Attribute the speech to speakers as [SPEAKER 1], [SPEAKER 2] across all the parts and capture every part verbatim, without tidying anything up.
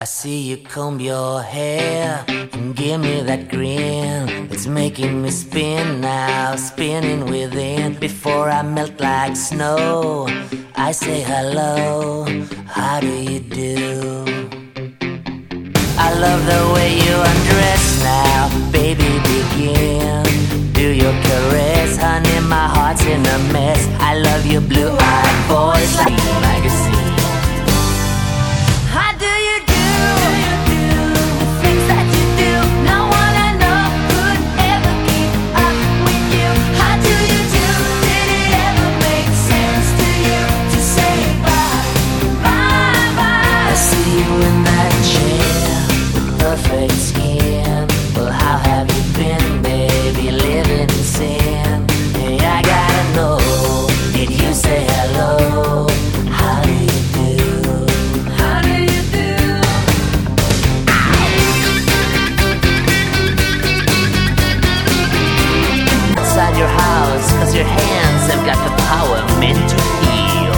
[SPEAKER 1] I see you comb your hair and give me that grin. It's making me spin now, spinning within. Before I melt like snow, I say hello, how do you do? I love the way you undress now, baby begin. Do your caress, honey, my heart's in a mess. I love your blue-eyed voice like a magazine. Perfect skin. Well, how have you been, baby? Living in sin. Hey, I gotta know. Did you say hello? How do you do? How do you do? Outside your house, 'cause your hands have got the power meant to heal.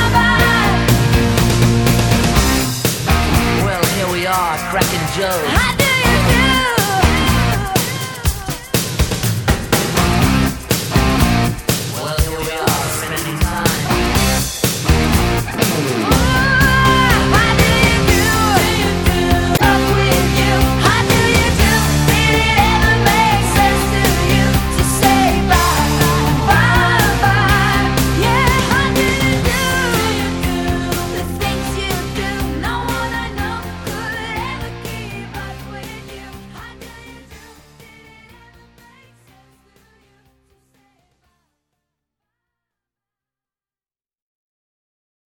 [SPEAKER 1] Cracking jokes.